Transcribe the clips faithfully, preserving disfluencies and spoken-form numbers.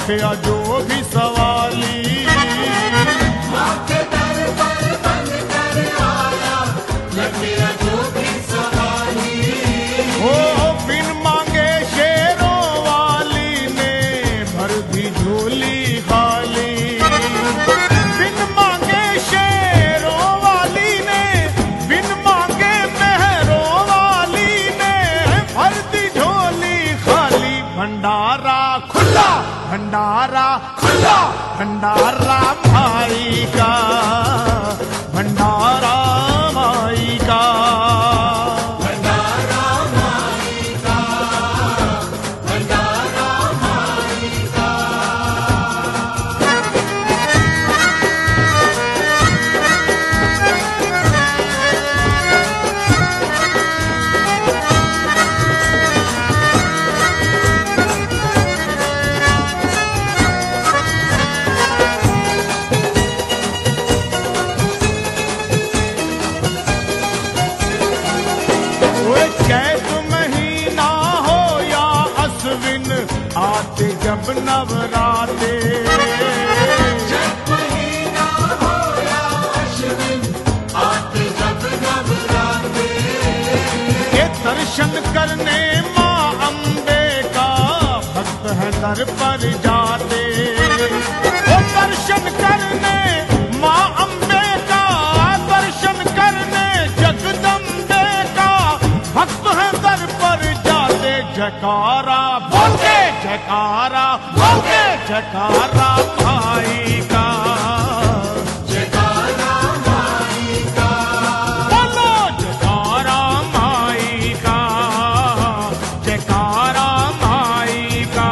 लखया जो भी सवाली। माँ के दर पर बन कर आया लखया जो भी सवाली। ओ बिन मांगे शेरों वाली ने भर दी झोली खाली। बिन मांगे शेरों वाली ने, बिन मांगे मेहरों वाली ने भर दी झोली खाली। भंडारा खुला, भंडारा खुला, भंडारा माई का, भंडारा माई का। भंडारा माई का, भंडारा माई का। चैत महीना हो या अश्विन आते जब नवराते। चैत महीना हो या अश्विन आते जब नवराते। ये दर्शन करने माँ अम्बे का भक्त है दर पर जाते। वो दर्शन करने माँ अम्बे का, दर्शन करने जगदम्बे का भक्त है दर पर जाते। जयकारा बोलते, जयकारा बोलते, जयकारा माई का, जयकारा माई का। बोलो जयकारा माई का, जयकारा माई का।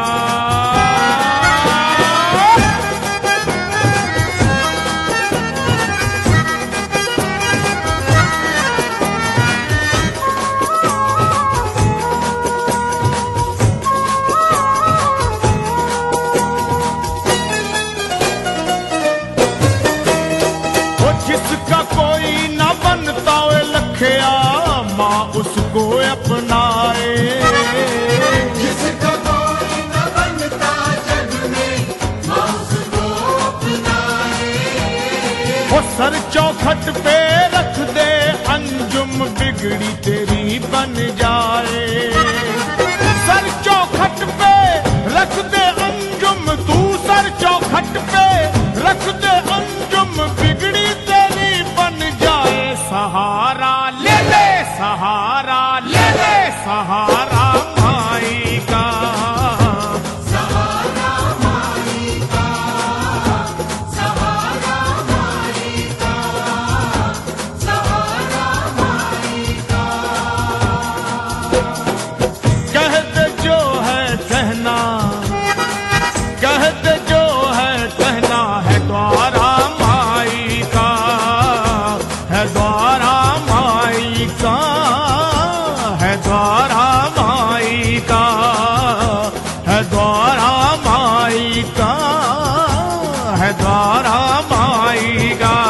वो जिसका कोई न बनता वे लखया माँ उसको अपनाए। जिसका कोई न बनता जग में माँ उसको अपनाए। वो सर चौखट पे रख दे अंजुम बिगड़ी तेरी बन जाए। सर चौखट पे रख दे अंजुम, तू सर चौखट पे रख दे अंजुम बिगड़ी तेरी बन जाए। सहारा ले ले, सहारा ले ले, सहारा माई का, सहारा माई का, सहारा माई का, सहारा माई का। कह दे जो है कहना, कह दे जो है कहना है द्वारा माई का, है द्वारा माई का, है द्वारा माई का, है द्वारा माई का, है द्वारा माई का।